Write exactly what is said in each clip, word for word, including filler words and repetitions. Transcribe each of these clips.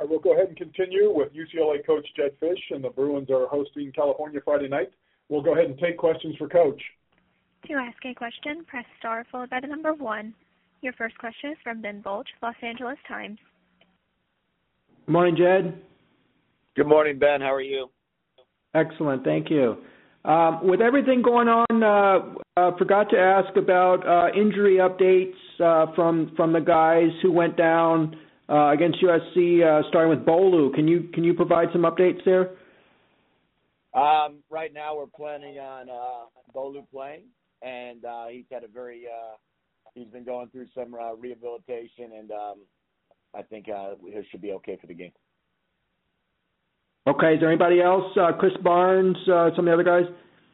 will go ahead and continue with U C L A coach Jedd Fisch, and the Bruins are hosting California Friday night. We'll go ahead and take questions for Coach. To ask a question, press star followed by the number one. Your first question is from Ben Bolch, Los Angeles Times. Good morning, Jedd. Good morning, Ben. How are you? Excellent, thank you. Um, with everything going on, uh, uh, forgot to ask about uh, injury updates uh, from from the guys who went down uh, against U S C, uh, starting with Bolu. Can you can you provide some updates there? Um, right now, we're planning on uh, Bolu playing, and uh, he's had a very uh, he's been going through some uh, rehabilitation, and um, I think uh, he should be okay for the game. Okay. Is there anybody else? Uh, Chris Barnes, uh, some of the other guys?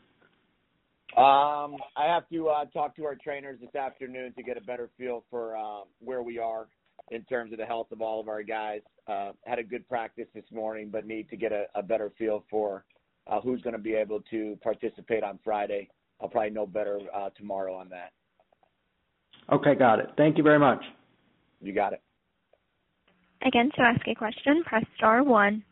Um, I have to uh, talk to our trainers this afternoon to get a better feel for uh, where we are in terms of the health of all of our guys. Uh, had a good practice this morning, but need to get a, a better feel for uh, who's going to be able to participate on Friday. I'll probably know better uh, tomorrow on that. Okay, got it. Thank you very much. You got it. Again, to ask a question, press star one.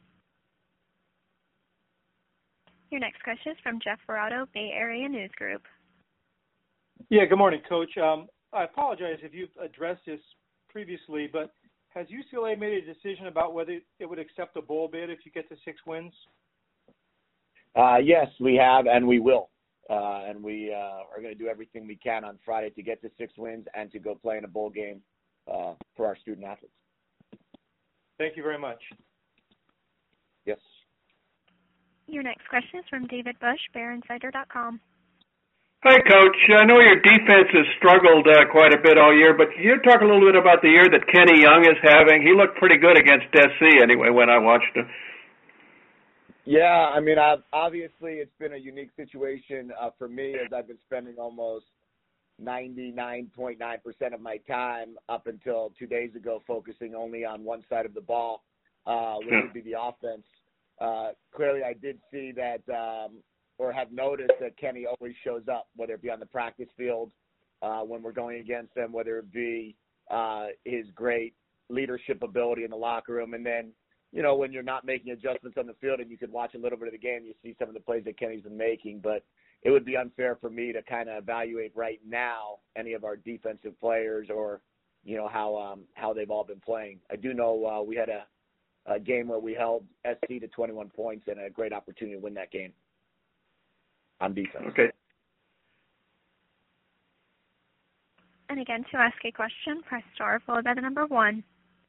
Your next question is from Jeff Verrato, Bay Area News Group. Yeah, good morning, Coach. Um, I apologize if you've addressed this previously, but has U C L A made a decision about whether it would accept a bowl bid if you get to six wins? Uh, yes, we have, and we will. Uh, and we uh, are going to do everything we can on Friday to get to six wins and to go play in a bowl game uh, for our student athletes. Thank you very much. Yes. Your next question is from David Bush, Bear Insider dot com. Hi, Coach. I know your defense has struggled uh, quite a bit all year, but can you talk a little bit about the year that Kenny Young is having? He looked pretty good against S C anyway when I watched him. Yeah, I mean, I've, obviously it's been a unique situation uh, for me as I've been spending almost ninety-nine point nine percent of my time up until two days ago focusing only on one side of the ball, uh, which would be the offense. Uh, clearly, I did see that um, or have noticed that Kenny always shows up, whether it be on the practice field uh, when we're going against him, whether it be uh, his great leadership ability in the locker room. And then, you know, when you're not making adjustments on the field and you can watch a little bit of the game, you see some of the plays that Kenny's been making. But it would be unfair for me to kind of evaluate right now any of our defensive players or, you know, how um, how they've all been playing. I do know uh, we had a a game where we held S C to twenty-one points and a great opportunity to win that game on defense. Okay. And again, to ask a question, press star followed by the number one.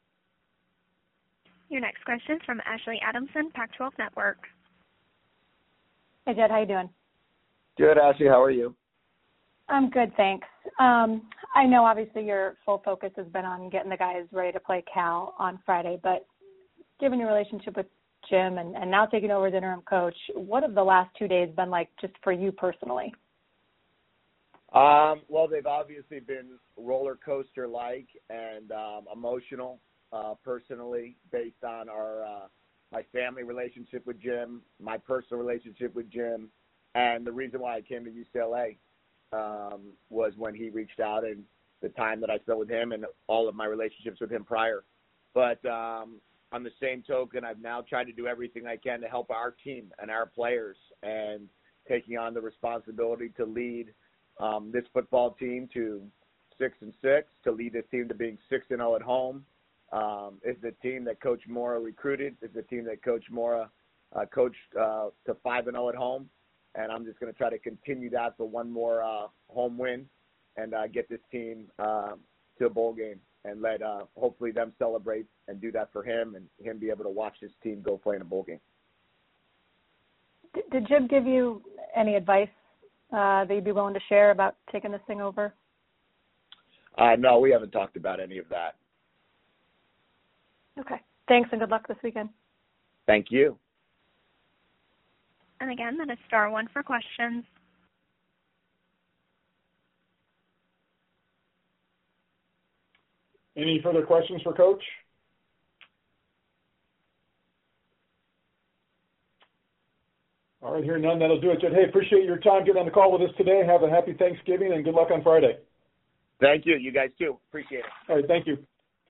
Your next question is from Ashley Adamson, Pac twelve Network. Hey, Jedd, how you doing? Good, Ashley. How are you? I'm good, thanks. Um, I know obviously your full focus has been on getting the guys ready to play Cal on Friday, but given your relationship with Jim and, and now taking over as interim coach, what have the last two days been like just for you personally? Um, well, they've obviously been roller coaster-like and um, emotional uh, personally based on our uh, my family relationship with Jim, my personal relationship with Jim, and the reason why I came to U C L A um, was when he reached out and the time that I spent with him and all of my relationships with him prior. But um, on the same token, I've now tried to do everything I can to help our team and our players and taking on the responsibility to lead um, this football team to six and six, to lead this team to being six and zero at home. Um, it's the team that Coach Mora recruited. It's the team that Coach Mora uh, coached uh, to five and zero at home. And I'm just going to try to continue that for one more uh, home win and uh, get this team uh, to a bowl game and let uh, hopefully them celebrate and do that for him and him be able to watch his team go play in a bowl game. Did, did Jim give you any advice uh, that you'd be willing to share about taking this thing over? Uh, no, we haven't talked about any of that. Okay. Thanks and good luck this weekend. Thank you. And again, that is star one for questions. Any further questions for Coach? All right, hearing none, that'll do it, Jedd. Hey, appreciate your time getting on the call with us today. Have a happy Thanksgiving and good luck on Friday. Thank you. You guys too. Appreciate it. All right, thank you.